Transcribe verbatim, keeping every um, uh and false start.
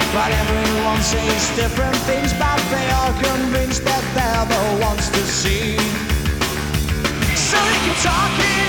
But everyone says different things, but they are convinced that they're the ones to see. So they keep talking